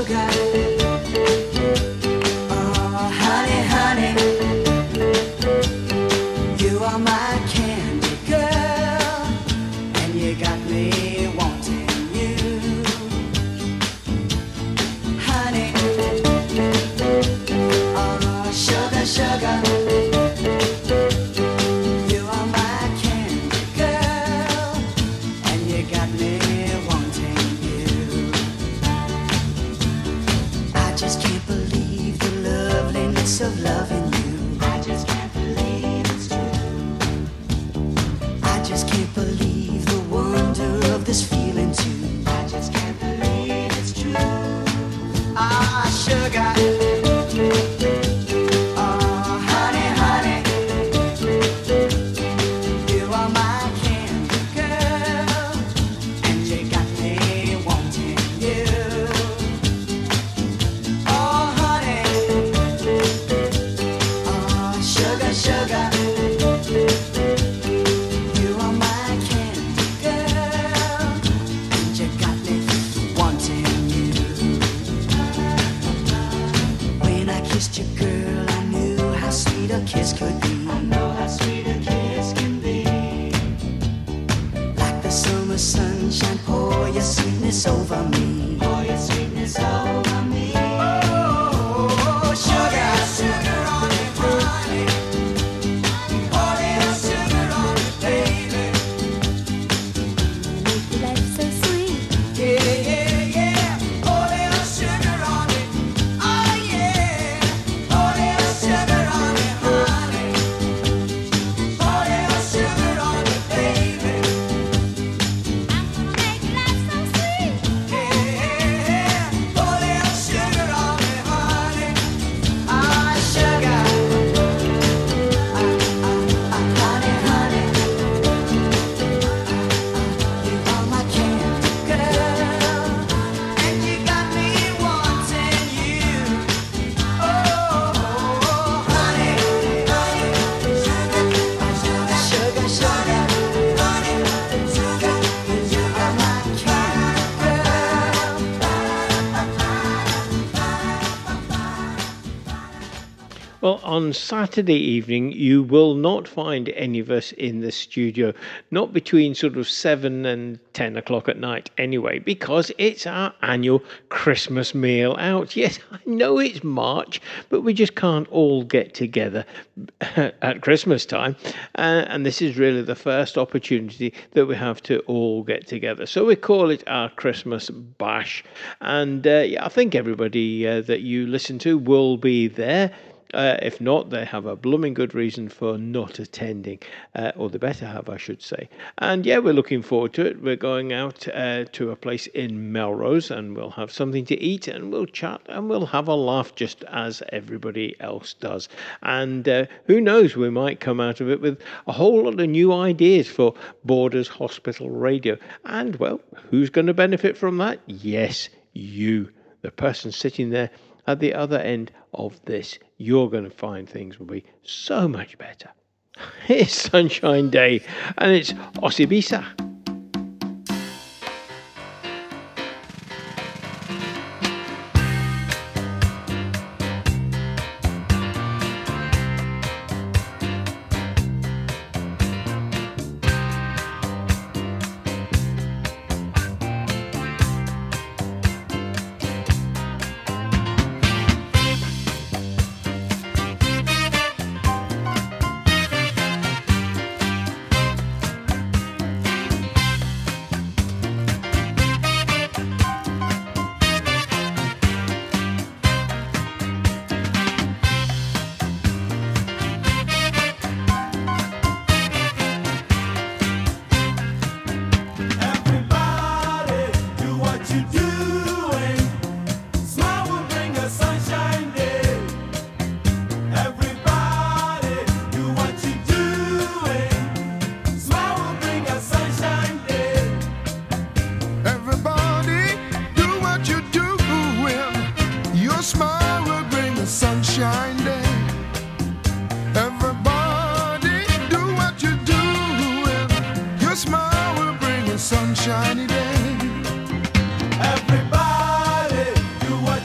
sugar. Oh, honey, honey, you are my candy girl, and you got me wanting you. Honey, oh, sugar, sugar. Of loving you, I just can't believe it's true. I just can't believe the wonder of this feeling too. I just can't believe it's true. Ah, sugar. Oh, honey, honey, you are my candy girl, and you got me wanting you. Sugar, you are my candy girl, and you got me wanting you. When I kissed you, girl, I knew how sweet a kiss could be. I know how sweet a kiss can be. Like the summer sunshine, pour your sweetness over me. Pour your sweetness over me. Oh, sugar, sugar on me, honey. Well, on Saturday evening, you will not find any of us in the studio, not between sort of 7 and 10 o'clock at night anyway, because it's our annual Christmas meal out. Yes, I know it's March, but we just can't all get together at Christmas time. And this is really the first opportunity that we have to all get together. So we call it our Christmas bash. And I think everybody that you listen to will be there. If not, they have a blooming good reason for not attending, or they better have, I should say. And yeah, we're looking forward to it. We're going out to a place in Melrose, and we'll have something to eat, and we'll chat, and we'll have a laugh just as everybody else does. And who knows, we might come out of it with a whole lot of new ideas for Borders Hospital Radio. And well, who's going to benefit from that? Yes, you, the person sitting there at the other end of this. You're going to find things will be so much better. It's Sunshine Day, and it's Osibisa. Sunshiny day. Everybody do what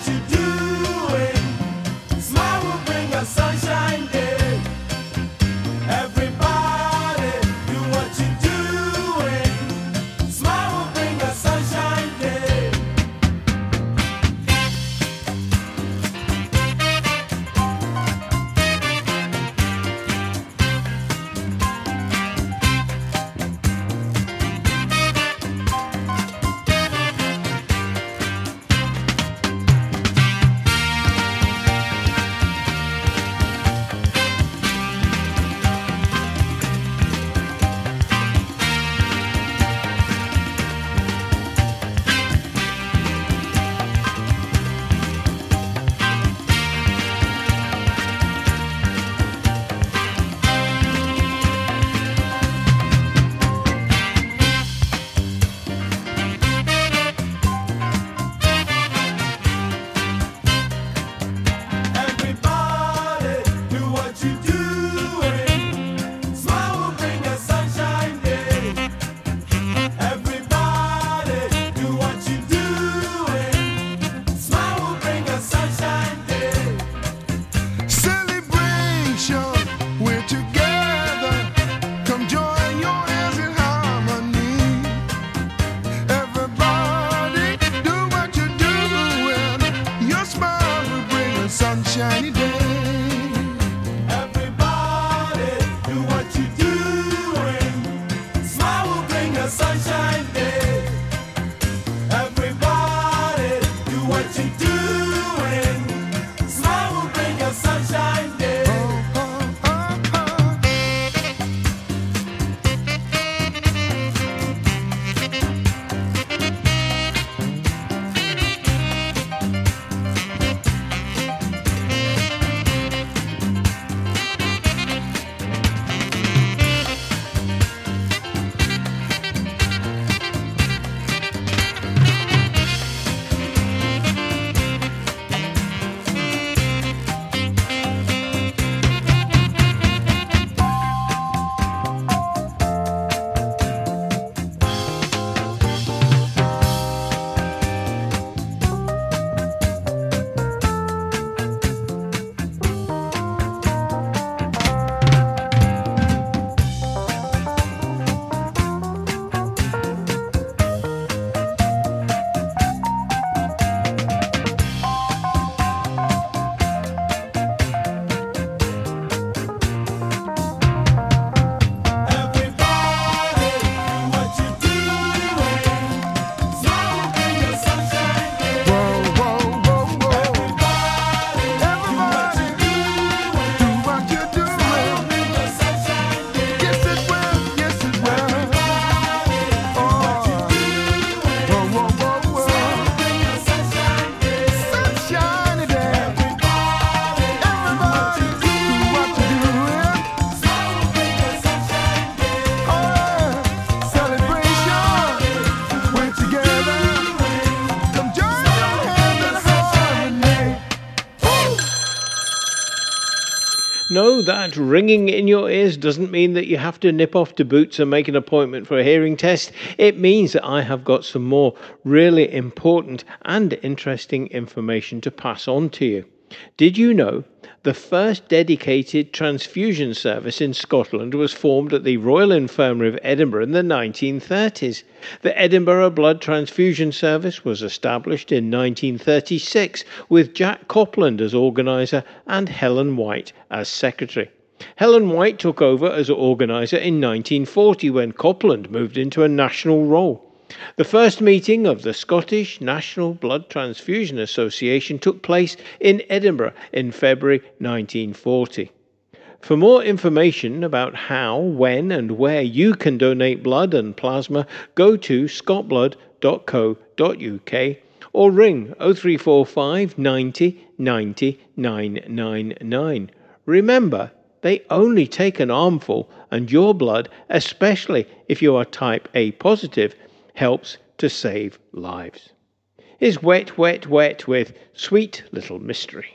know that ringing in your ears doesn't mean that you have to nip off to Boots and make an appointment for a hearing test. It means that I have got some more really important and interesting information to pass on to you. Did you know the first dedicated transfusion service in Scotland was formed at the Royal Infirmary of Edinburgh in the 1930s? The Edinburgh Blood Transfusion Service was established in 1936 with Jack Copland as organiser and Helen White as secretary. Helen White took over as organiser in 1940 when Copland moved into a national role. The first meeting of the Scottish National Blood Transfusion Association took place in Edinburgh in February 1940. For more information about how, when and where you can donate blood and plasma, go to scotblood.co.uk or ring 0345 90 90 999. Remember, they only take an armful, and your blood, especially if you are type A positive, helps to save lives. Is Wet, Wet, Wet with Sweet Little Mystery.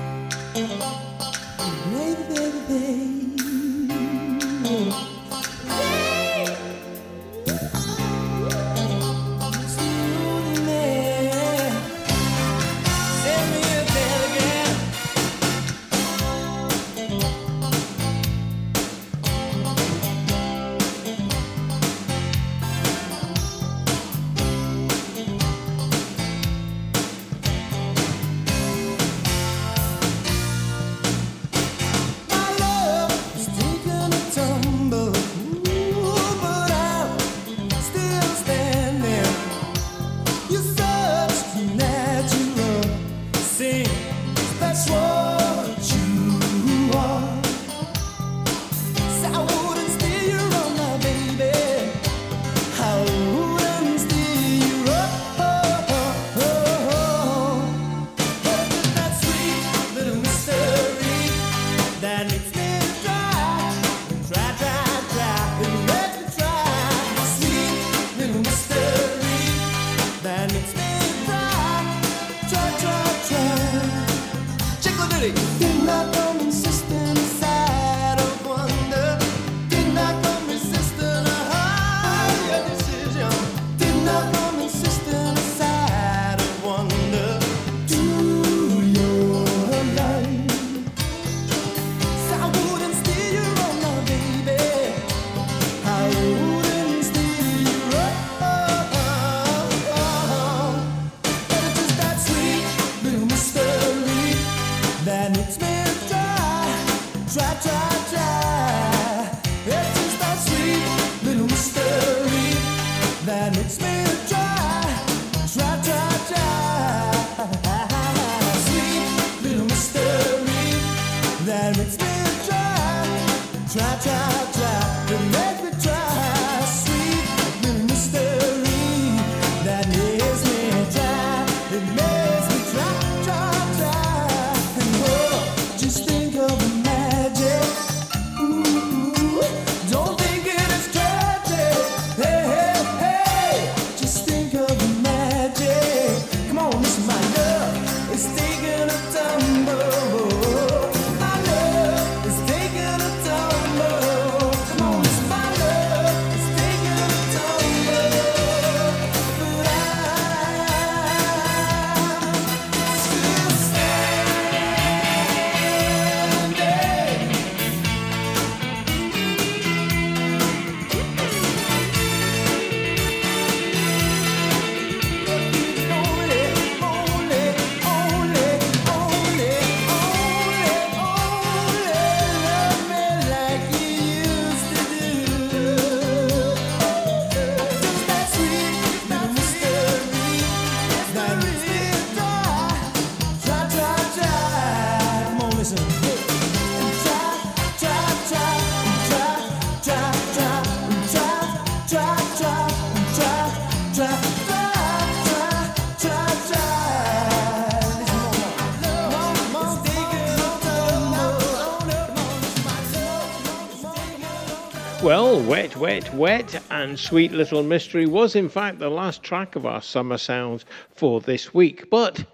Well, Wet, Wet, Wet and Sweet Little Mystery was in fact the last track of our Summer Sounds for this week. But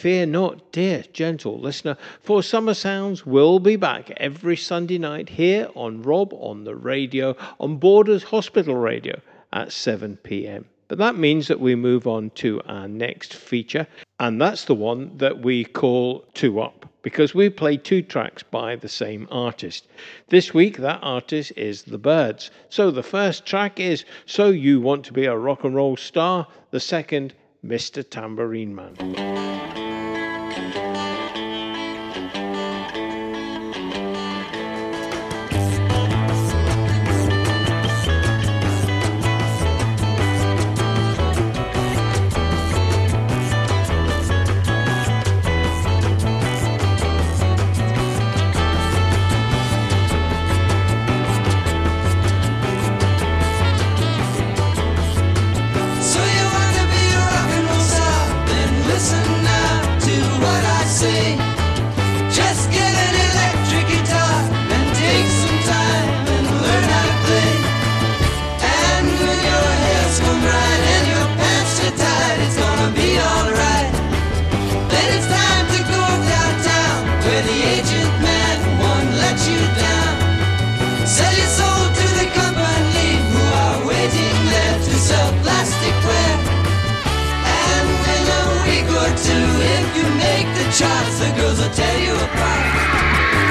Fear not, dear, gentle listener, for Summer Sounds will be back every Sunday night here on Rob on the Radio, on Borders Hospital Radio at 7 p.m. But that means that we move on to our next feature, and that's the one that we call Two Up, because we play two tracks by the same artist. This week, that artist is The Byrds. So the first track is So You Want to Be a Rock and Roll Star, the second, Mr. Tambourine Man. Charts, the girls will tear you apart.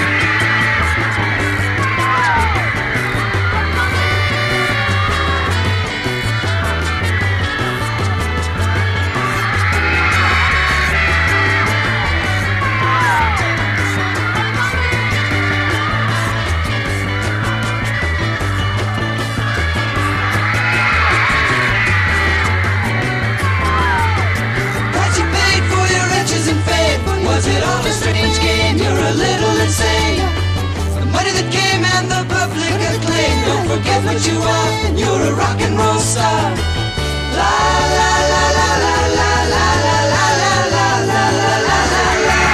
Was it all a strange game? You're a little insane. The money that came and the public acclaim. Don't forget what you are. You're a rock and roll star. La la la la la la la la la la la la la la la.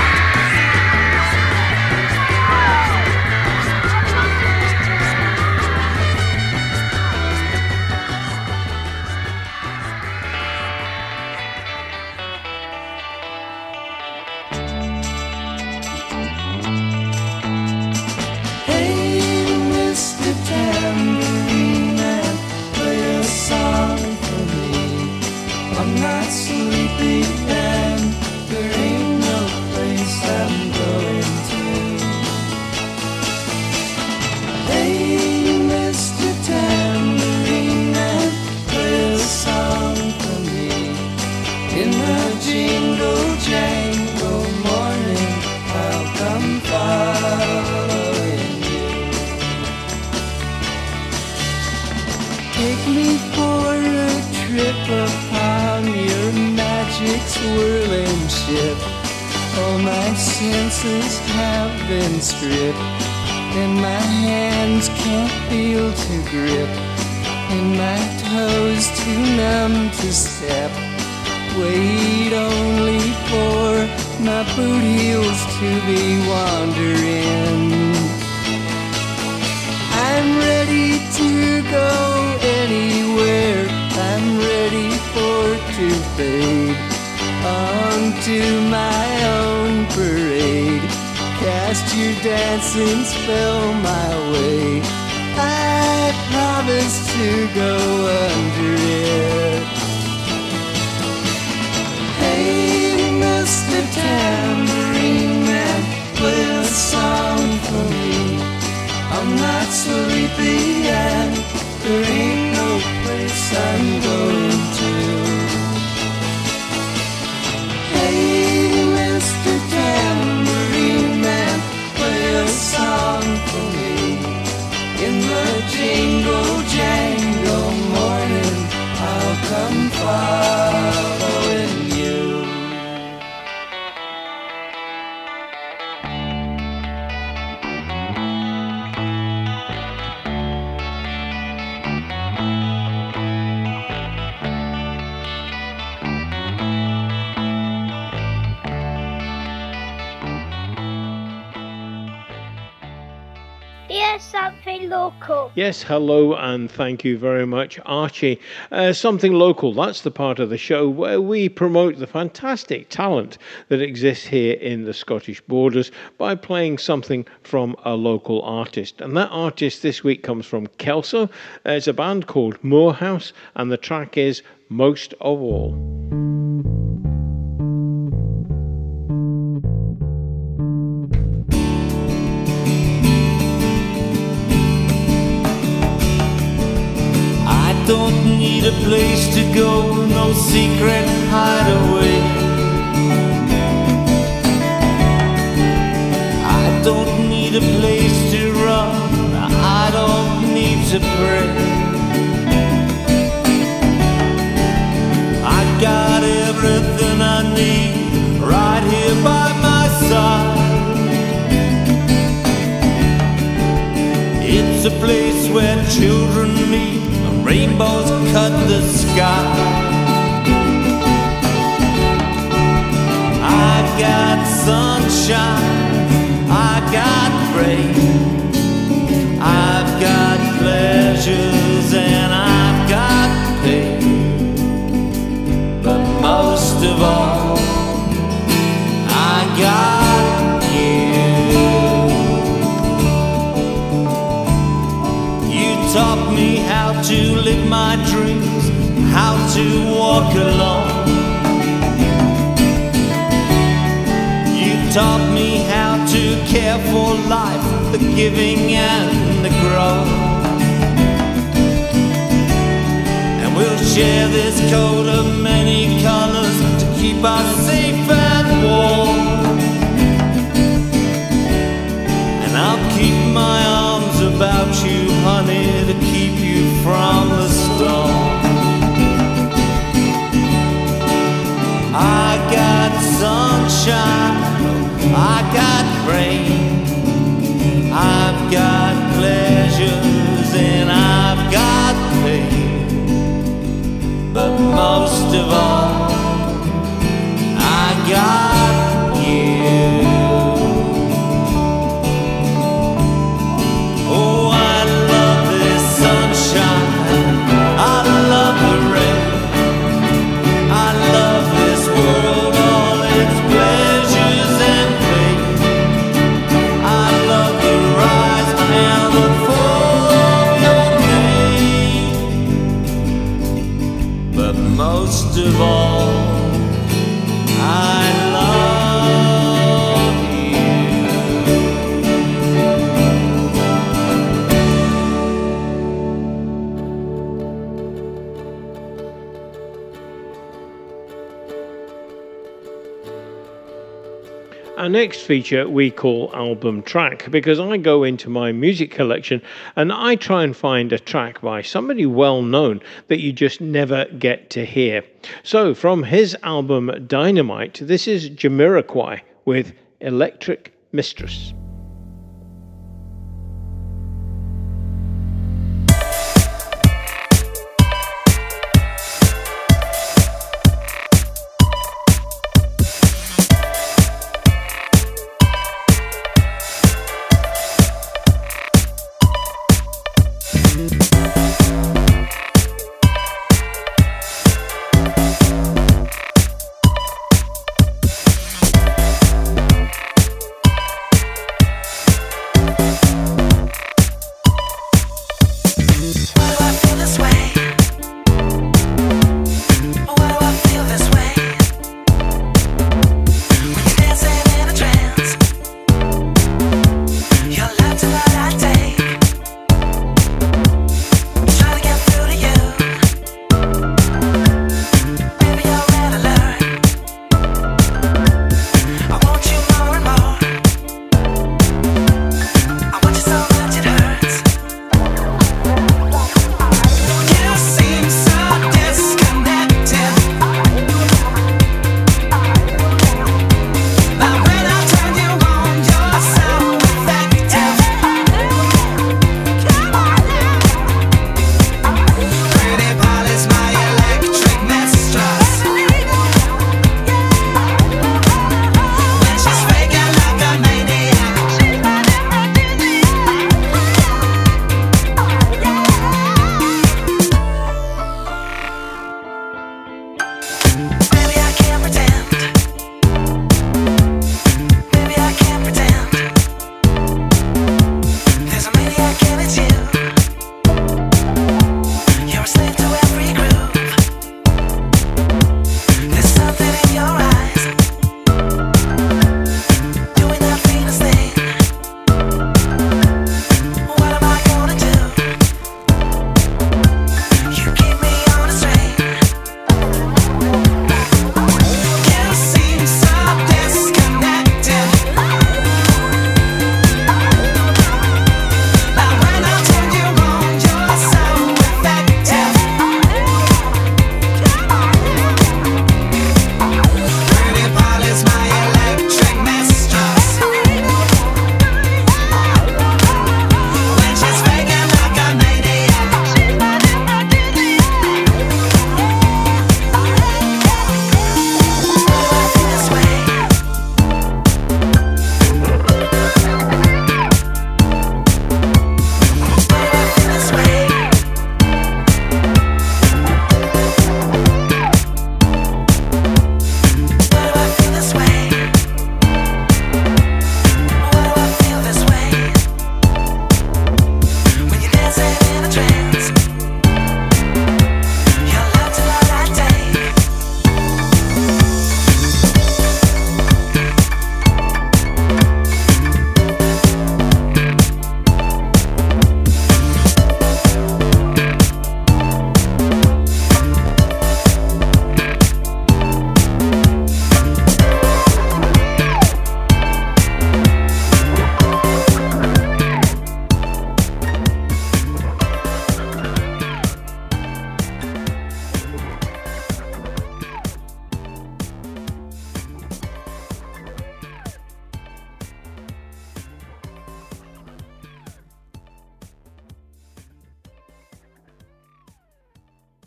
Swirling ship, all my senses have been stripped, and my hands can't feel to grip, and my toes too numb to step. Wait only for my boot heels to be wandering. I'm ready to go anywhere, I'm ready for to fade onto my own parade. Cast your dancing spell my way. I promise to go under it. Hey, Mr. Tambourine Man, play a song for me. I'm not sleepy and there ain't no place I'm going to. Hey, Mr. Tambourine Man, play a song for me. In the jingle jangle morning, I'll come following you. Archie Local. Yes, hello and thank you very much, Archie. Something local, that's the part of the show where we promote the fantastic talent that exists here in the Scottish Borders by playing something from a local artist. And that artist this week comes from Kelso. It's a band called Moorhouse, and the track is Most of All. Don't need a place to go, no secret hideaway. I don't need a place to run, I don't need to pray. I got everything I need right here by my side. It's a place where children meet, rainbows cut the sky. I got sunshine, I got rain, I've got pleasures and I've got pain. But most of all, I got you. You taught me how to live my dreams, how to walk alone. You taught me how to care for life, the giving and the growth. And we'll share this coat of many colors to keep us safe and warm. And I'll keep my arms about you, honey, to keep you from the storm. I got sunshine, I got rain, I've got pleasures and I've got pain. But most of all, I got you. Oh, I love this sunshine, I love the rain, I love this world, all its pleasures and pain. I love the rise and the fall of your name. But most of all, I love you. Our next feature we call Album Track, because I go into my music collection and I try and find a track by somebody well known that you just never get to hear. So from his album Dynamite, this is Jamiroquai with Electric Mistress.